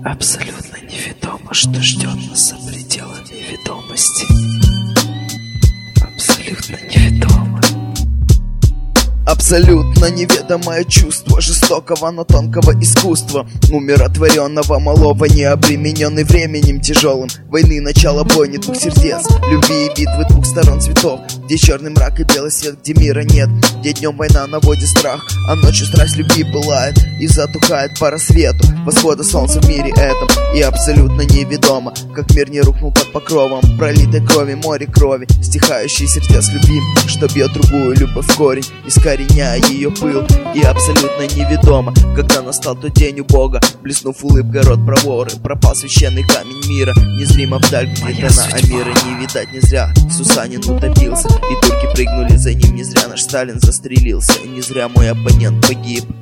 Абсолютно неведомо, что ждет нас за пределами ведомости. Абсолютно неведомо. Абсолютно неведомое чувство жестокого, но тонкого искусства, умиротворенного малого, не обремененный временем тяжелым. Войны, начало бойни двух сердец, любви и битвы двух сторон цветов, где черный мрак и белый свет, где мира нет, где днем война наводит страх, а ночью страсть любви пылает и затухает по рассвету восхода солнца в мире этом. И абсолютно неведомо, как мир не рухнул под покровом пролитой крови, море крови, стихающие сердец любви, что бьет другую любовь в корень, искореняя ее пыл. И абсолютно неведомо, когда настал тот день у Бога, блеснув улыбкой рот проворы, пропал священный камень мира, незримо вдаль глядана, а мира не видать не зря. Сусанин утопился, и турки прыгнули за ним, не зря наш Сталин застрелился, и не зря мой оппонент погиб.